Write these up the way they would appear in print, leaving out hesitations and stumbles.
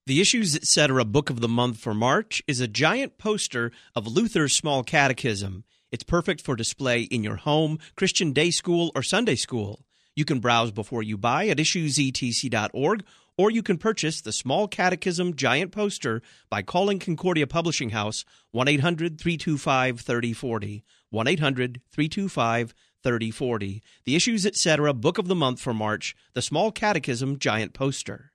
The Issues Etc. Book of the Month for March is a giant poster of Luther's Small Catechism. It's perfect for display in your home, Christian day school, or Sunday school. You can browse before you buy at issuesetc.org, or you can purchase the Small Catechism giant poster by calling Concordia Publishing House 1-800-325-3040, 1-800-325-3040. The Issues Etc. Book of the Month for March, the Small Catechism giant poster.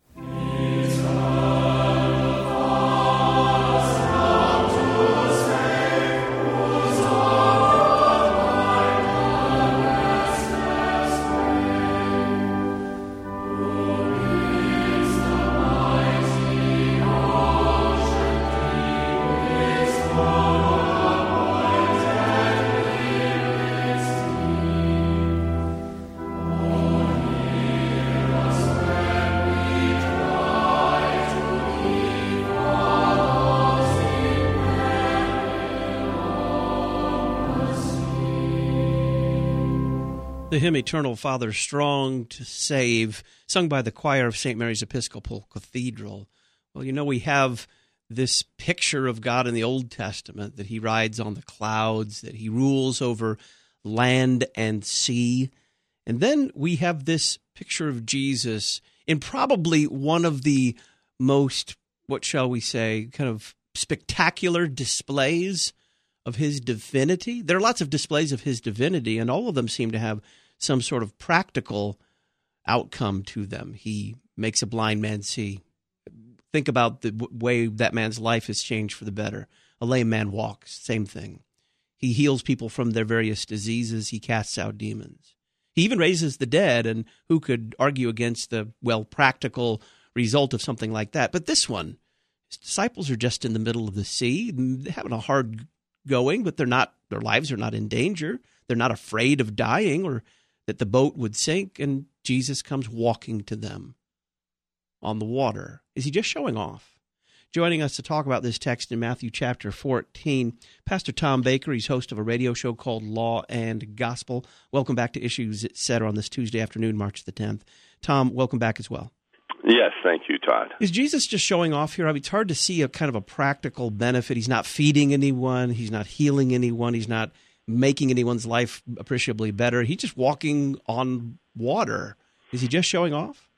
The hymn Eternal Father Strong to Save, sung by the choir of St. Mary's Episcopal Cathedral. Well, you know, we have this picture of God in the Old Testament, that he rides on the clouds, that he rules over land and sea. And then we have this picture of Jesus in probably one of the most, what shall we say, kind of spectacular displays of his divinity. There are lots of displays of his divinity, and all of them seem to have some sort of practical outcome to them. He makes a blind man see. Think about the way that man's life has changed for the better. A lame man walks, same thing. He heals people from their various diseases. He casts out demons. He even raises the dead, and who could argue against the, practical result of something like that? But this one, his disciples are just in the middle of the sea, having a hard going, but their lives are not in danger. They're not afraid of dying or that the boat would sink, and Jesus comes walking to them on the water. Is he just showing off? Joining us to talk about this text in Matthew chapter 14, Pastor Tom Baker. He's host of a radio show called Law and Gospel. Welcome back to Issues Etc. on this Tuesday afternoon, March the 10th. Tom, welcome back as well. Yes, thank you, Todd. Is Jesus just showing off here? I mean, it's hard to see a kind of a practical benefit. He's not feeding anyone. He's not healing anyone. He's not making anyone's life appreciably better. He's just walking on water. Is he just showing off?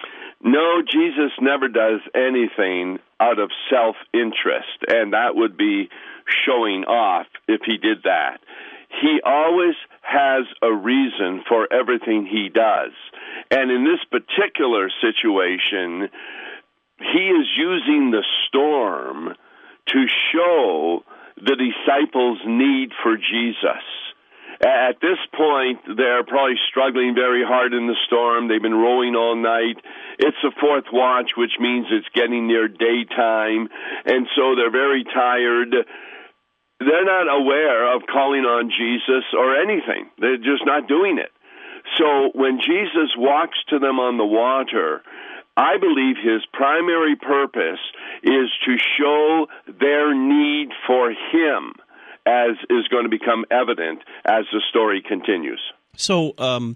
No, Jesus never does anything out of self-interest, and that would be showing off if he did that. He always has a reason for everything he does. And in this particular situation, he is using the storm to show the disciples' need for Jesus. At this point, they're probably struggling very hard in the storm. They've been rowing all night. It's the fourth watch, which means it's getting near daytime, and so they're very tired. They're not aware of calling on Jesus or anything. They're just not doing it. So when Jesus walks to them on the water, I believe his primary purpose is to show their need for him, as is going to become evident as the story continues. So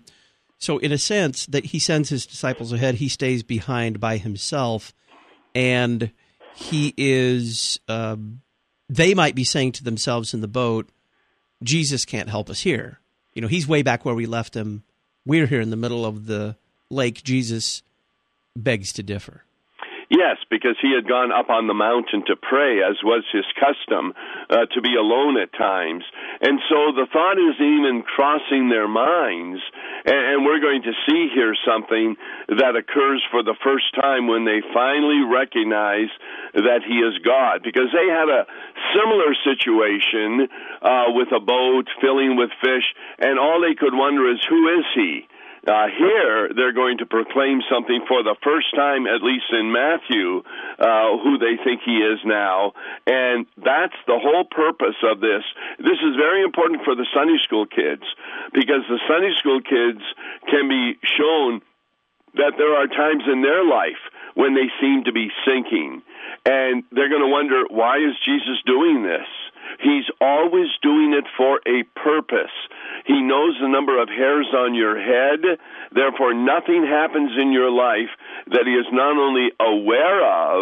in a sense, that he sends his disciples ahead, he stays behind by himself, and he is, they might be saying to themselves in the boat, Jesus can't help us here. You know, he's way back where we left him. We're here in the middle of the lake. Jesus begs to differ. Yes, because he had gone up on the mountain to pray, as was his custom, to be alone at times. And so the thought isn't even crossing their minds. And we're going to see here something that occurs for the first time when they finally recognize that he is God. Because they had a similar situation with a boat filling with fish, and all they could wonder is, who is he? Here, they're going to proclaim something for the first time, at least in Matthew, who they think he is now. And that's the whole purpose of this. This is very important for the Sunday school kids, because the Sunday school kids can be shown that there are times in their life when they seem to be sinking. And they're going to wonder, why is Jesus doing this? He's always doing it for a purpose. He knows the number of hairs on your head. Therefore, nothing happens in your life that he is not only aware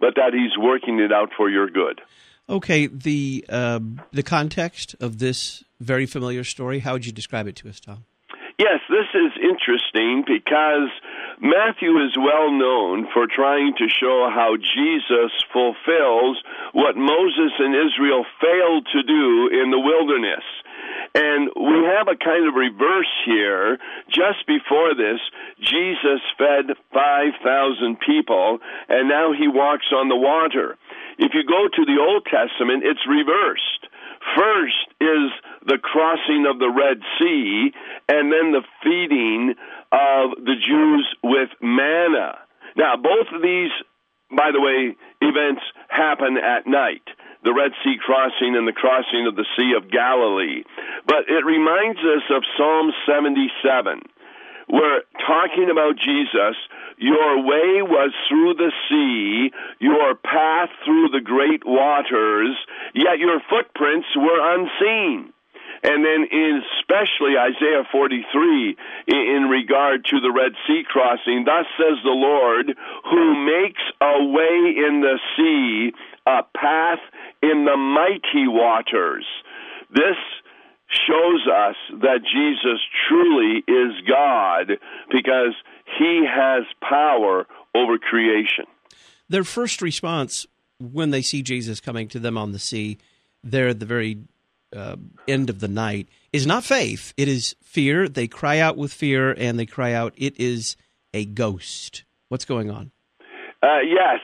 but that he's working it out for your good. Okay, the context of this very familiar story, how would you describe it to us, Tom? Yes, this is interesting because Matthew is well known for trying to show how Jesus fulfills what Moses and Israel failed to do in the wilderness. And we have a kind of reverse here. Just before this, Jesus fed 5,000 people, and now he walks on the water. If you go to the Old Testament, it's reversed. First is the crossing of the Red Sea, and then the feeding of the Jews with manna. Now, both of these, by the way, events happen at night. The Red Sea crossing and the crossing of the Sea of Galilee. But it reminds us of Psalm 77. We're talking about Jesus. Your way was through the sea, your path through the great waters, yet your footprints were unseen. And then especially Isaiah 43 in regard to the Red Sea crossing, thus says the Lord, who makes a way in the sea, a path in the mighty waters. This shows us that Jesus truly is God because he has power over creation. Their first response when they see Jesus coming to them on the sea, there at the very end of the night, is not faith. It is fear. They cry out with fear, and they cry out, it is a ghost. What's going on? Yes.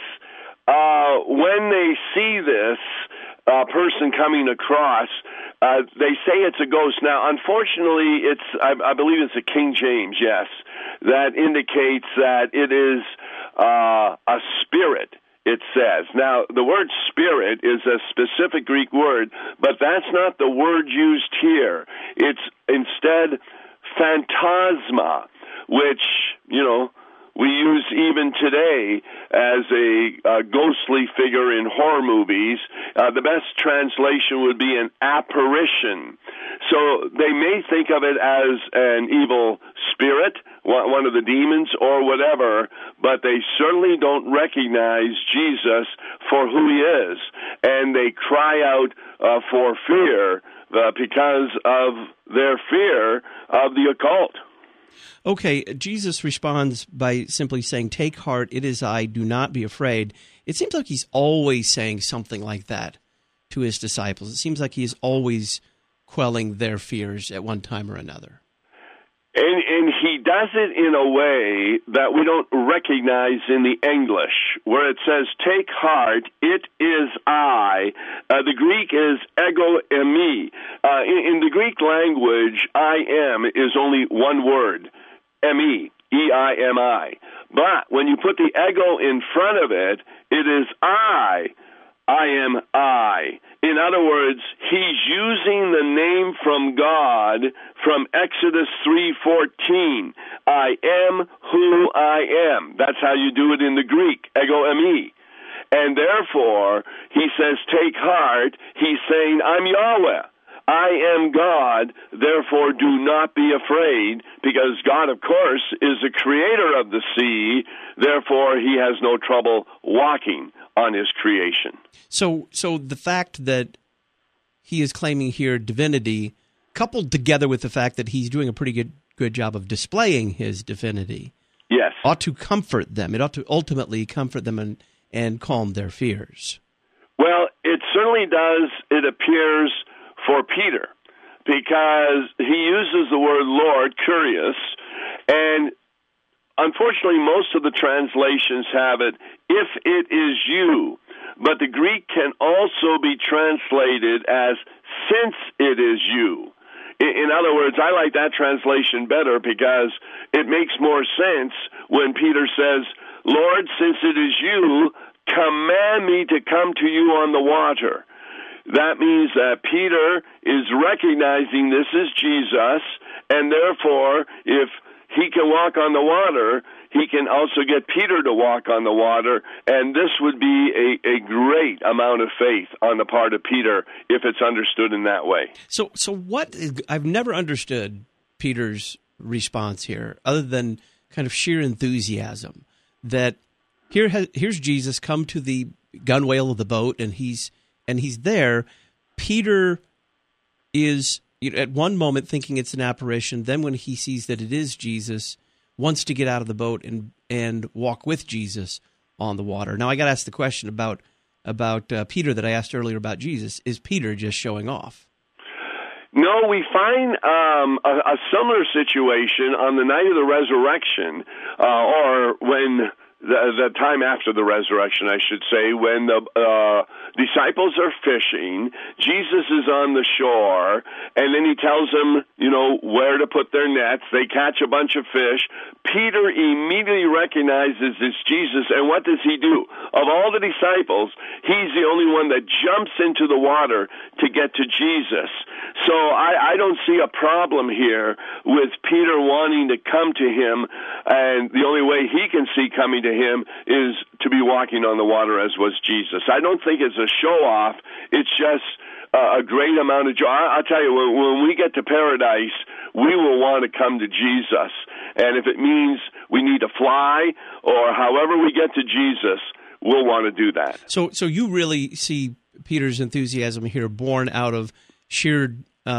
When they see this person coming across, they say it's a ghost. Now, unfortunately, I believe it's a King James, yes, that indicates that it is a spirit, it says. Now, the word spirit is a specific Greek word, but that's not the word used here. It's instead phantasma, which, we use even today as a ghostly figure in horror movies. The best translation would be an apparition. So they may think of it as an evil spirit, one of the demons or whatever, but they certainly don't recognize Jesus for who he is. And they cry out for fear because of their fear of the occult. Okay, Jesus responds by simply saying, take heart, it is I, do not be afraid. It seems like he's always saying something like that to his disciples. It seems like he is always quelling their fears at one time or another. And he does it in a way that we don't recognize in the English, where it says, take heart, it is I. The Greek is ego eimi. In the Greek language, I am is only one word, eimi, E-I-M-I. But when you put the ego in front of it, it is I am I. In other words, he's using the name from God from Exodus 3:14. I am who I am. That's how you do it in the Greek, ego eimi. And therefore, he says, take heart. He's saying, I'm Yahweh. I am God, therefore do not be afraid, because God, of course, is the creator of the sea, therefore he has no trouble walking on his creation. So the fact that he is claiming here divinity, coupled together with the fact that he's doing a pretty good job of displaying his divinity, yes, ought to comfort them. It ought to ultimately comfort them and calm their fears. Well, it certainly does, it appears, for Peter, because he uses the word Lord, curious, and unfortunately most of the translations have it, if it is you, but the Greek can also be translated as since it is you. In other words, I like that translation better because it makes more sense when Peter says, Lord, since it is you, command me to come to you on the water. That means that Peter is recognizing this is Jesus, and therefore, if he can walk on the water, he can also get Peter to walk on the water, and this would be a great amount of faith on the part of Peter if it's understood in that way. So what I've never understood Peter's response here, other than kind of sheer enthusiasm, that Here's Jesus come to the gunwale of the boat, and he's there. Peter is at one moment thinking it's an apparition. Then when he sees that it is Jesus, wants to get out of the boat and walk with Jesus on the water. Now I got to ask the question about Peter that I asked earlier about Jesus. Is Peter just showing off? No, we find a similar situation on the night of the resurrection, or when the time after the resurrection, I should say, when the disciples are fishing. Jesus is on the shore, and then he tells them, where to put their nets. They catch a bunch of fish. Peter immediately recognizes it's Jesus, and what does he do? Of all the disciples, he's the only one that jumps into the water to get to Jesus. So I don't see a problem here with Peter wanting to come to him, and the only way he can see coming to him is to be walking on the water as was Jesus. I don't think it's a show-off. It's just a great amount of joy. I'll tell you, when we get to paradise, we will want to come to Jesus. And if it means we need to fly or however we get to Jesus, we'll want to do that. So you really see Peter's enthusiasm here born out of sheer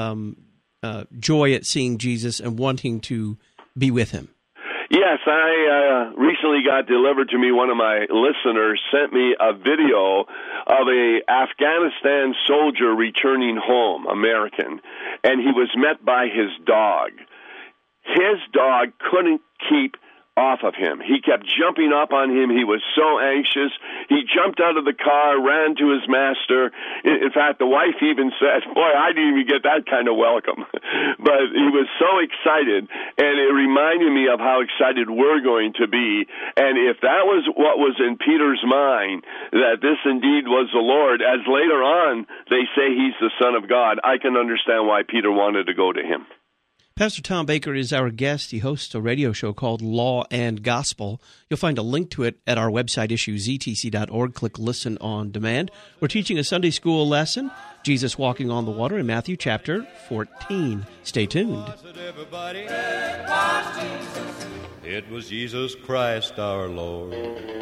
joy at seeing Jesus and wanting to be with him. Yes, I recently got delivered to me. One of my listeners sent me a video of a Afghanistan soldier returning home, American, and he was met by his dog. His dog couldn't keep off of him. He kept jumping up on him. He was so anxious. He jumped out of the car, ran to his master. In fact, the wife even said, boy, I didn't even get that kind of welcome. But he was so excited, and it reminded me of how excited we're going to be. And if that was what was in Peter's mind, that this indeed was the Lord, as later on they say he's the Son of God, I can understand why Peter wanted to go to him. Pastor Tom Baker is our guest. He hosts a radio show called Law and Gospel. You'll find a link to it at our website, issuesetc.org. Click Listen on Demand. We're teaching a Sunday school lesson, Jesus Walking on the Water, in Matthew chapter 14. Stay tuned. It was Jesus Christ our Lord.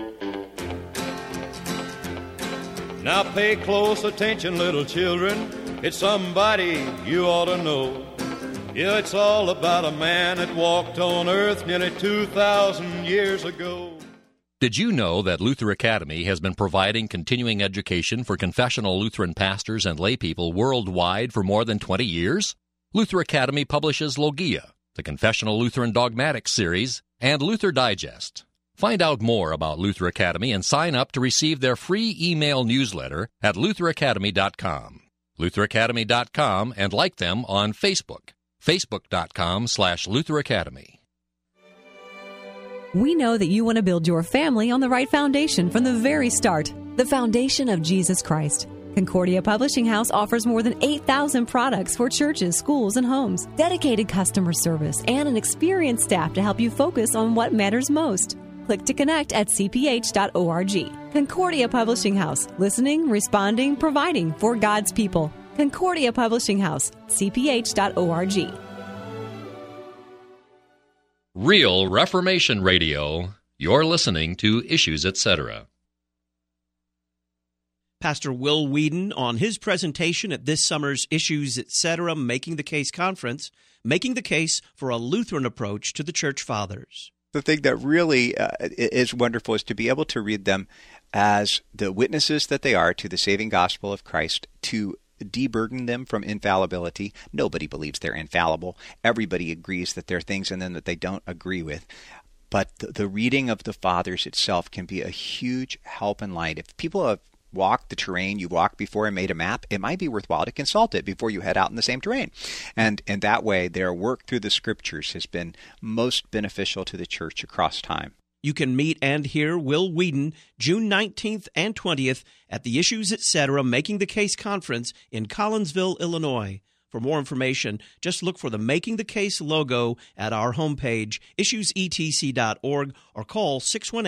Now pay close attention, little children. It's somebody you ought to know. Yeah, it's all about a man that walked on earth nearly 2,000 years ago. Did you know that Luther Academy has been providing continuing education for confessional Lutheran pastors and laypeople worldwide for more than 20 years? Luther Academy publishes Logia, the Confessional Lutheran Dogmatics series, and Luther Digest. Find out more about Luther Academy and sign up to receive their free email newsletter at lutheracademy.com. lutheracademy.com, and like them on Facebook. Facebook.com/Luther Academy. We know that you want to build your family on the right foundation from the very start, the foundation of Jesus Christ. Concordia Publishing House offers more than 8,000 products for churches, schools, and homes, dedicated customer service, and an experienced staff to help you focus on what matters most. Click to connect at cph.org. Concordia Publishing House, listening, responding, providing for God's people. Concordia Publishing House, cph.org. Real Reformation Radio. You're listening to Issues, Etc. Pastor Will Whedon on his presentation at this summer's Issues, Etc. Making the Case Conference, making the case for a Lutheran approach to the Church Fathers. The thing that really is wonderful is to be able to read them as the witnesses that they are to the saving gospel of Christ, to deburden them from infallibility. Nobody believes they're infallible. Everybody agrees that there are things in them that they don't agree with. But the reading of the Fathers itself can be a huge help and light. If people have walked the terrain you walked before and made a map, it might be worthwhile to consult it before you head out in the same terrain. And in that way, their work through the Scriptures has been most beneficial to the church across time. You can meet and hear Will Whedon June 19th and 20th at the Issues, Etc. Making the Case Conference in Collinsville, Illinois. For more information, just look for the Making the Case logo at our homepage, issuesetc.org, or call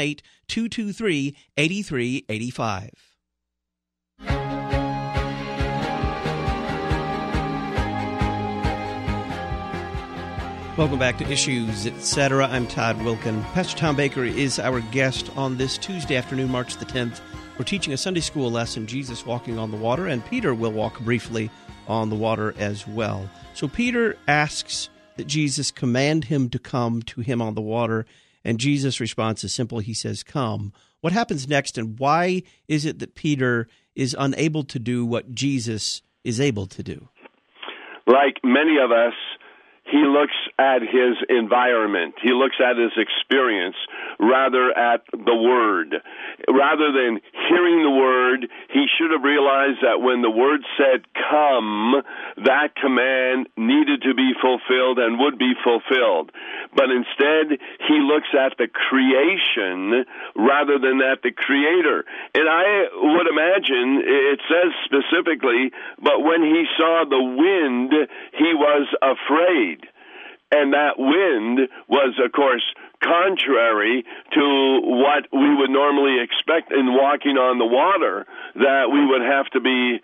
618-223-8385. Well, 1 John 1:17 says, "For the love of God hath loved the world, that he gave his only Son, that whosoever believeth in him should not perish, but have everlasting life." 1 John 1:17 says, "For the love of God hath loved the world, that he gave his only Son, that whosoever believeth in him should not perish, but have everlasting life." Real Reformation Radio. Welcome back to Issues, Etc. I'm Todd Wilkin. Pastor Tom Baker is our guest on this Tuesday afternoon, March the 10th. We're teaching a Sunday school lesson, Jesus Walking on the Water, and Peter will walk briefly on the water as well. So Peter asks that Jesus command him to come to him on the water, and Jesus' response is simple. He says, "Come." What happens next, and why is it that Peter is unable to do what Jesus is able to do? Like many of us, he looks at his environment. He looks at his experience rather at the Word. Rather than hearing the Word, he should have realized that when the Word said, "Come," that command needed to be fulfilled and would be fulfilled. But instead, he looks at the creation rather than at the Creator. And I would imagine, it says specifically, but when he saw the wind, he was afraid. And that wind was, of course, contrary to what we would normally expect in walking on the water, that we would have to be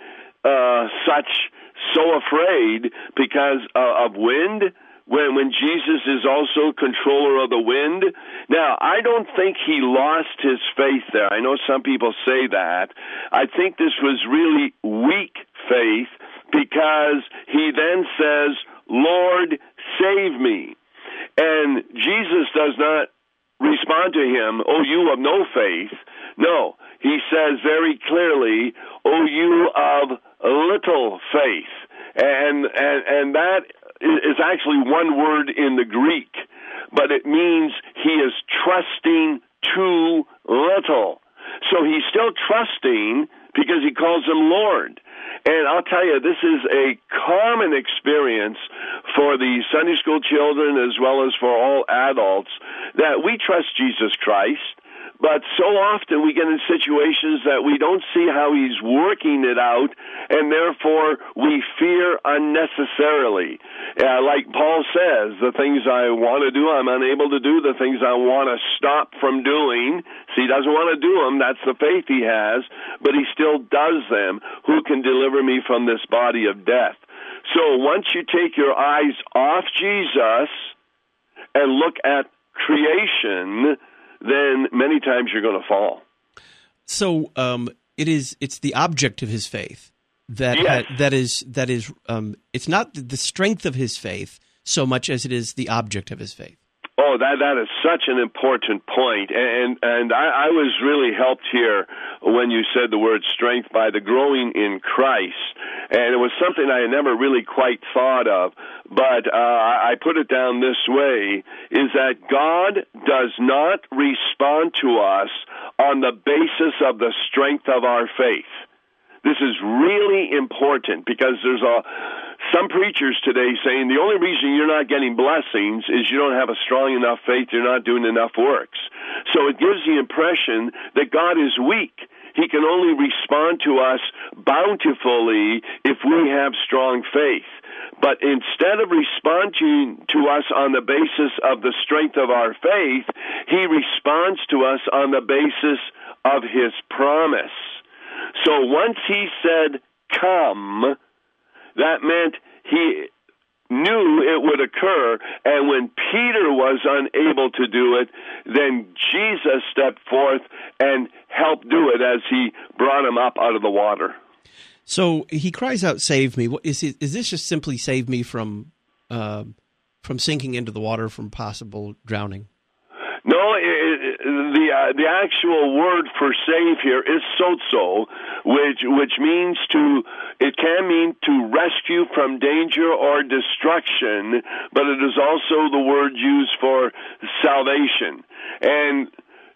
so afraid because of wind, when Jesus is also controller of the wind. Now, I don't think he lost his faith there. I know some people say that. I think this was really weak faith, because he then says, "Lord, save me." And Jesus does not respond to him, "Oh, you of no faith." No, he says very clearly, "Oh, you of little faith." And that is actually one word in the Greek, but it means he is trusting too little. So he's still trusting because he calls him Lord. And I'll tell you, this is a common experience for the Sunday school children as well as for all adults, that we trust Jesus Christ, but so often we get in situations that we don't see how he's working it out, and therefore we fear unnecessarily. Like Paul says, the things I want to do, I'm unable to do. The things I want to stop from doing, see, he doesn't want to do them. That's the faith he has, but he still does them. Who can deliver me from this body of death? So once you take your eyes off Jesus and look at creation, then many times you're going to fall. So it's the object of his faith that yes. that is it's not the strength of his faith so much as it is the object of his faith. Oh, that is such an important point. And I was really helped here when you said the word strength by the growing in Christ. And it was something I had never really quite thought of. But I put it down this way, is that God does not respond to us on the basis of the strength of our faith. This is really important, because there's some preachers today saying the only reason you're not getting blessings is you don't have a strong enough faith, you're not doing enough works. So it gives the impression that God is weak. He can only respond to us bountifully if we have strong faith. But instead of responding to us on the basis of the strength of our faith, he responds to us on the basis of his promise. So once he said, "Come," that meant he knew it would occur, and when Peter was unable to do it, then Jesus stepped forth and helped do it as he brought him up out of the water. So he cries out, "Save me." Is this just simply save me from sinking into the water, from possible drowning? No, the actual word for save here is sozo, which means it can mean to rescue from danger or destruction, but it is also the word used for salvation. And,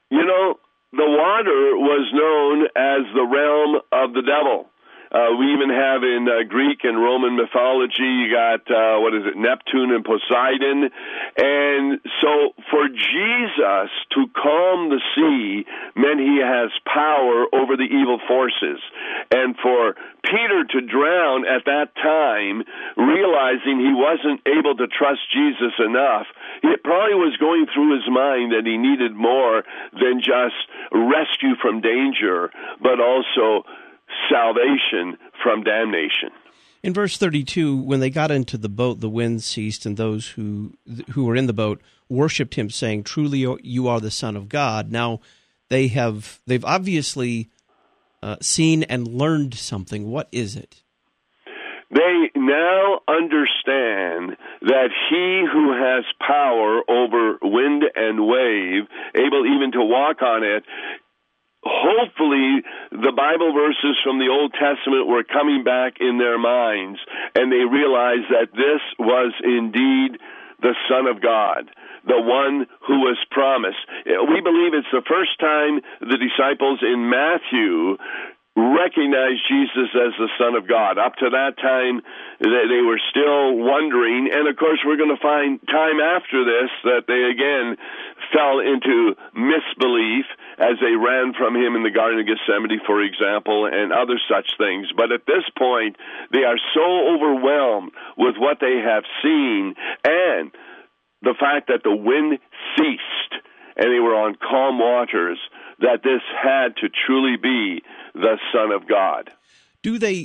the water was known as the realm of the devil. We even have in Greek and Roman mythology, you got, Neptune and Poseidon. And so for Jesus to calm the sea meant he has power over the evil forces. And for Peter to drown at that time, realizing he wasn't able to trust Jesus enough, it probably was going through his mind that he needed more than just rescue from danger, but also salvation from damnation. In verse 32, when they got into the boat, the wind ceased, and those who were in the boat worshipped him, saying, "Truly you are the Son of God." Now, they've obviously seen and learned something. What is it? They now understand that he who has power over wind and wave, able even to walk on it, hopefully the Bible verses from the Old Testament were coming back in their minds, and they realized that this was indeed the Son of God, the one who was promised. We believe it's the first time the disciples in Matthew recognized Jesus as the Son of God. Up to that time, they were still wondering, and of course we're going to find time after this that they again fell into misbelief as they ran from him in the Garden of Gethsemane, for example, and other such things. But at this point, they are so overwhelmed with what they have seen and the fact that the wind ceased and they were on calm waters, that this had to truly be the Son of God. Do they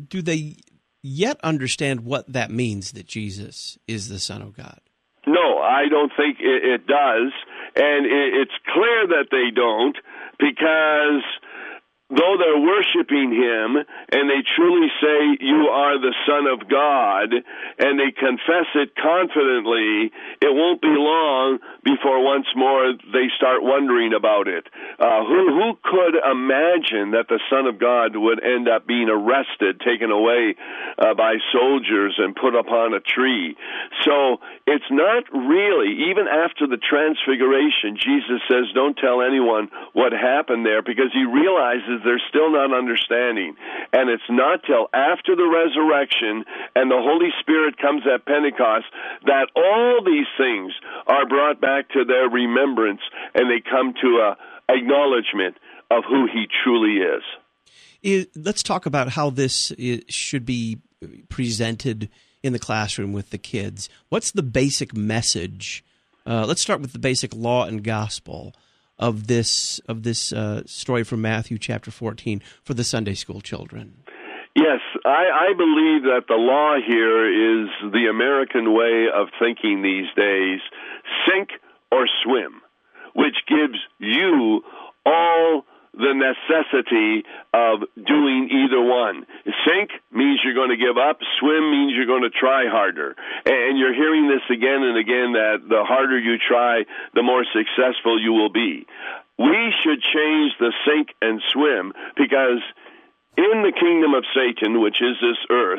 yet understand what that means, that Jesus is the Son of God? No, I don't think it does, and it's clear that they don't, because though they're worshiping him and they truly say, "You are the Son of God," and they confess it confidently, it won't be long before once more they start wondering about it. Who could imagine that the Son of God would end up being arrested, taken away by soldiers, and put upon a tree? So it's not really, even after the transfiguration, Jesus says, "Don't tell anyone what happened there," because he realizes they're still not understanding. And it's not till after the resurrection and the Holy Spirit comes at Pentecost that all these things are brought back to their remembrance, and they come to a acknowledgement of who he truly is. Let's talk about how this should be presented in the classroom with the kids. What's the basic message? Let's start with the basic law and gospel of this story from Matthew chapter 14 for the Sunday school children. Yes, I believe that the law here is the American way of thinking these days: sink or swim, which gives you all the necessity of doing either one. Sink means you're going to give up. Swim means you're going to try harder. And you're hearing this again and again, that the harder you try, the more successful you will be. We should change the sink and swim, because in the kingdom of Satan, which is this earth,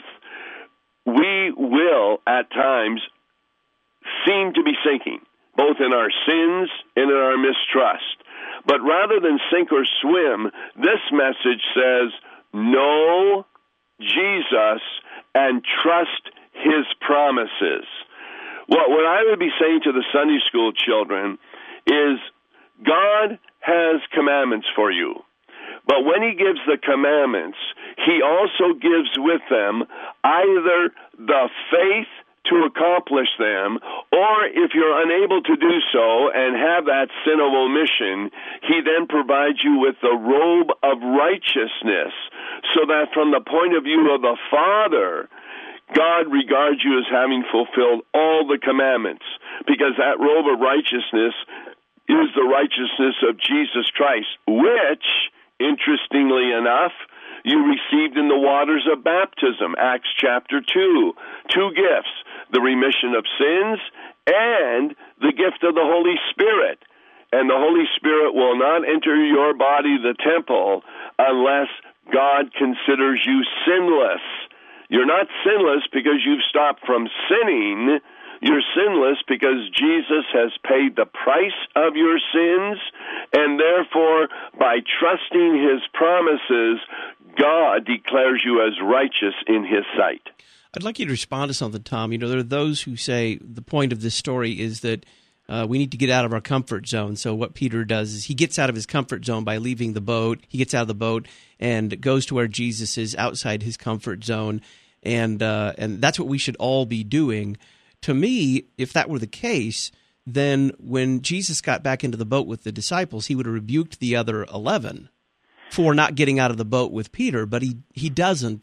we will at times seem to be sinking, both in our sins and in our mistrust. But rather than sink or swim, this message says, know Jesus and trust his promises. What I would be saying to the Sunday school children is, God has commandments for you. But when he gives the commandments, he also gives with them either the faith to accomplish them, or if you're unable to do so and have that sin of omission, he then provides you with the robe of righteousness, so that from the point of view of the Father, God regards you as having fulfilled all the commandments, because that robe of righteousness is the righteousness of Jesus Christ, which, interestingly enough, you received in the waters of baptism, Acts chapter 2. Two gifts: the remission of sins and the gift of the Holy Spirit. And the Holy Spirit will not enter your body, the temple, unless God considers you sinless. You're not sinless because you've stopped from sinning. You're sinless because Jesus has paid the price of your sins, and therefore, by trusting his promises, God declares you as righteous in his sight. I'd like you to respond to something, Tom. You know, there are those who say the point of this story is that we need to get out of our comfort zone. So what Peter does is he gets out of his comfort zone by leaving the boat. He gets out of the boat and goes to where Jesus is outside his comfort zone, and that's what we should all be doing. To me, if that were the case, then when Jesus got back into the boat with the disciples, he would have rebuked the other 11 for not getting out of the boat with Peter, but he doesn't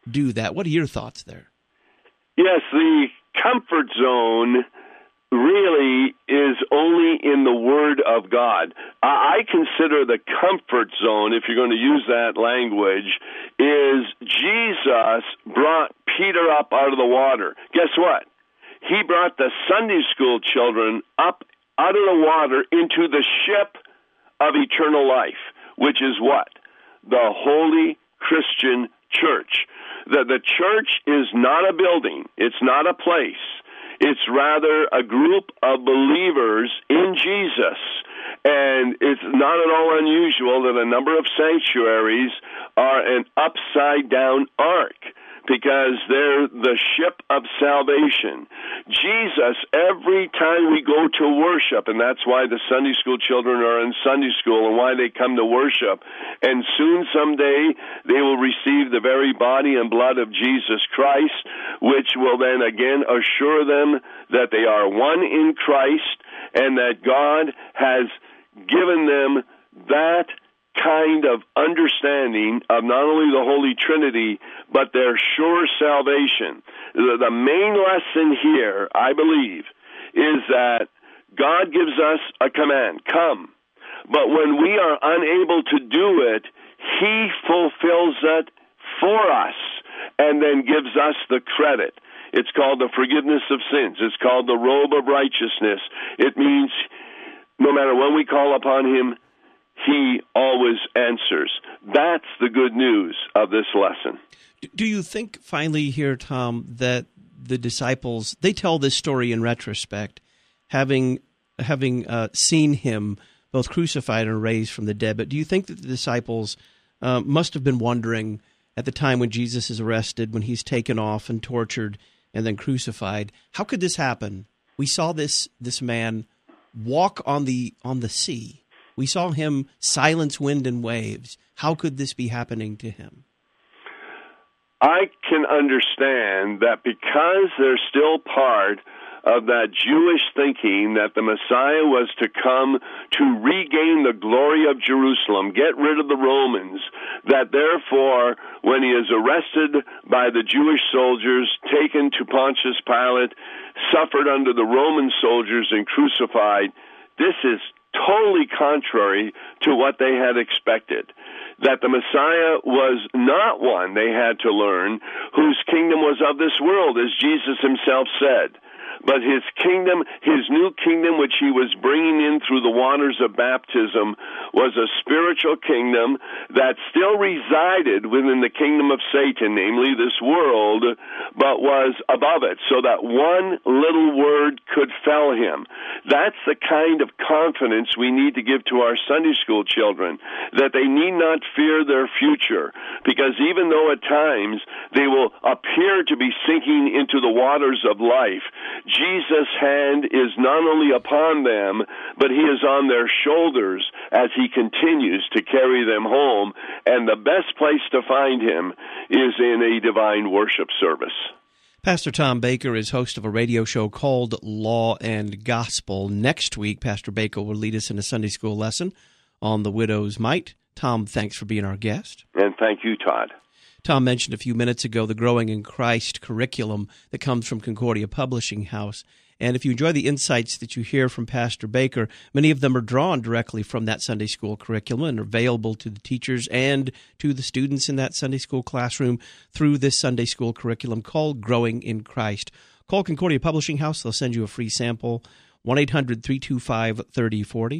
do that. What are your thoughts there? Yes, the comfort zone really is only in the Word of God. I consider the comfort zone, if you're going to use that language, is Jesus brought Peter up out of the water. Guess what? He brought the Sunday school children up out of the water into the ship of eternal life, which is what? The Holy Christian Church. The church is not a building. It's not a place. It's rather a group of believers in Jesus. And it's not at all unusual that a number of sanctuaries are an upside-down ark, because they're the ship of salvation. Jesus, every time we go to worship, and that's why the Sunday school children are in Sunday school and why they come to worship, and soon someday they will receive the very body and blood of Jesus Christ, which will then again assure them that they are one in Christ and that God has given them that kind of understanding of not only the Holy Trinity, but their sure salvation. The main lesson here, I believe, is that God gives us a command, come. But when we are unable to do it, He fulfills it for us and then gives us the credit. It's called the forgiveness of sins. It's called the robe of righteousness. It means no matter when we call upon Him, He always answers. That's the good news of this lesson. Do you think, finally here, Tom, that the disciples, they tell this story in retrospect, having seen Him both crucified and raised from the dead, but do you think that the disciples must have been wondering at the time when Jesus is arrested, when He's taken off and tortured and then crucified, how could this happen? We saw this man walk on the sea. We saw Him silence wind and waves. How could this be happening to Him? I can understand that because they're still part of that Jewish thinking that the Messiah was to come to regain the glory of Jerusalem, get rid of the Romans, that therefore, when He is arrested by the Jewish soldiers, taken to Pontius Pilate, suffered under the Roman soldiers and crucified, this is totally contrary to what they had expected. That the Messiah was not one, they had to learn, whose kingdom was of this world, as Jesus Himself said. But His kingdom, His new kingdom, which He was bringing in through the waters of baptism, was a spiritual kingdom that still resided within the kingdom of Satan, namely this world, but was above it, so that one little word could fell Him. That's the kind of confidence we need to give to our Sunday school children, that they need not fear their future, because even though at times they will appear to be sinking into the waters of life, Jesus' hand is not only upon them, but He is on their shoulders as He continues to carry them home. And the best place to find Him is in a divine worship service. Pastor Tom Baker is host of a radio show called Law and Gospel. Next week, Pastor Baker will lead us in a Sunday school lesson on the widow's mite. Tom, thanks for being our guest. And thank you, Todd. Tom mentioned a few minutes ago the Growing in Christ curriculum that comes from Concordia Publishing House. And if you enjoy the insights that you hear from Pastor Baker, many of them are drawn directly from that Sunday school curriculum and are available to the teachers and to the students in that Sunday school classroom through this Sunday school curriculum called Growing in Christ. Call Concordia Publishing House. They'll send you a free sample. 1-800-325-3040,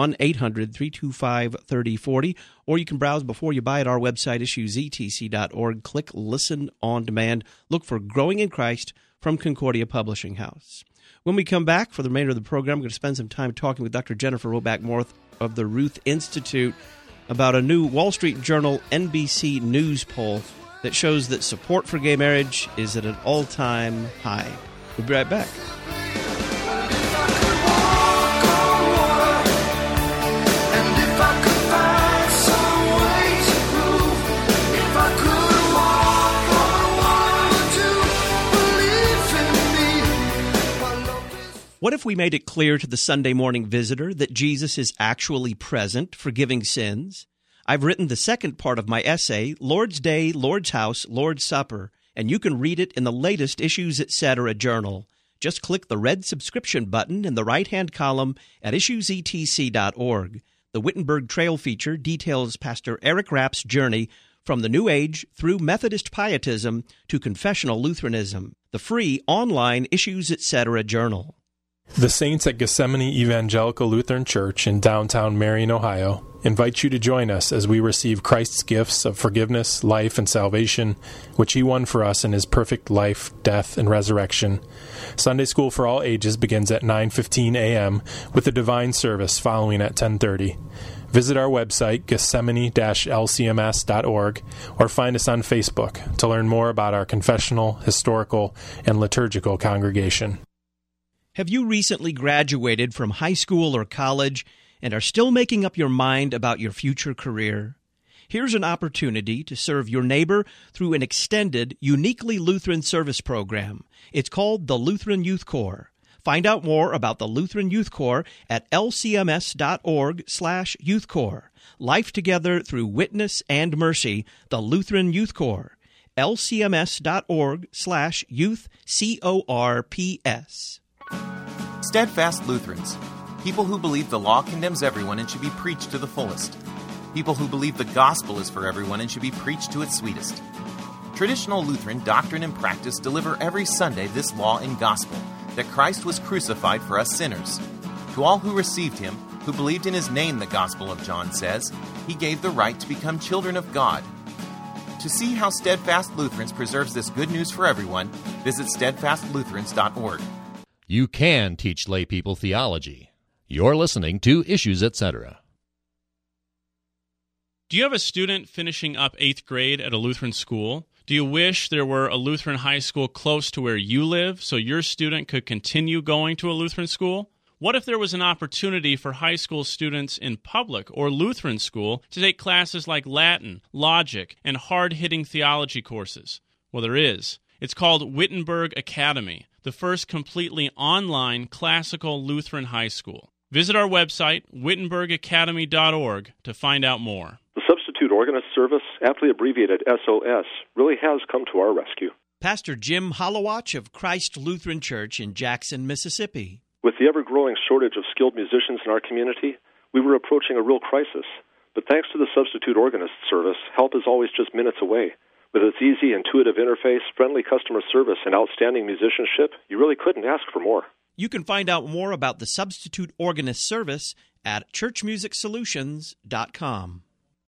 1-800-325-3040, or you can browse before you buy at our website, issuesetc.org. Click Listen on Demand. Look for Growing in Christ from Concordia Publishing House. When we come back for the remainder of the program, we're going to spend some time talking with Dr. Jennifer Roback-Morth of the Ruth Institute about a new Wall Street Journal NBC News poll that shows that support for gay marriage is at an all-time high. We'll be right back. What if we made it clear to the Sunday morning visitor that Jesus is actually present, forgiving sins? I've written the second part of my essay, Lord's Day, Lord's House, Lord's Supper, and you can read it in the latest Issues Etc. journal. Just click the red subscription button in the right-hand column at issuesetc.org. The Wittenberg Trail feature details Pastor Eric Rapp's journey from the New Age through Methodist pietism to confessional Lutheranism. The free online Issues Etc. journal. The Saints at Gethsemane Evangelical Lutheran Church in downtown Marion, Ohio, invite you to join us as we receive Christ's gifts of forgiveness, life, and salvation, which He won for us in His perfect life, death, and resurrection. Sunday school for all ages begins at 9:15 a.m. with a divine service following at 10:30. Visit our website, gethsemane-lcms.org, or find us on Facebook to learn more about our confessional, historical, and liturgical congregation. Have you recently graduated from high school or college and are still making up your mind about your future career? Here's an opportunity to serve your neighbor through an extended, uniquely Lutheran service program. It's called the Lutheran Youth Corps. Find out more about the Lutheran Youth Corps at lcms.org/Youth Corps. Life together through witness and mercy, the Lutheran Youth Corps. lcms.org/youth, CORPS. Steadfast Lutherans, people who believe the law condemns everyone and should be preached to the fullest. People who believe the gospel is for everyone and should be preached to its sweetest. Traditional Lutheran doctrine and practice deliver every Sunday this law and gospel, that Christ was crucified for us sinners. To all who received Him, who believed in His name, the Gospel of John says, He gave the right to become children of God. To see how Steadfast Lutherans preserves this good news for everyone, visit steadfastlutherans.org. You can teach lay people theology. You're listening to Issues Etc. Do you have a student finishing up 8th grade at a Lutheran school? Do you wish there were a Lutheran high school close to where you live so your student could continue going to a Lutheran school? What if there was an opportunity for high school students in public or Lutheran school to take classes like Latin, logic, and hard-hitting theology courses? Well, there is. It's called Wittenberg Academy, the first completely online classical Lutheran high school. Visit our website, wittenbergacademy.org, to find out more. The Substitute Organist Service, aptly abbreviated SOS, really has come to our rescue. Pastor Jim Hollowatch of Christ Lutheran Church in Jackson, Mississippi. With the ever-growing shortage of skilled musicians in our community, we were approaching a real crisis. But thanks to the Substitute Organist Service, help is always just minutes away. With its easy, intuitive interface, friendly customer service, and outstanding musicianship, you really couldn't ask for more. You can find out more about the Substitute Organist Service at churchmusicsolutions.com.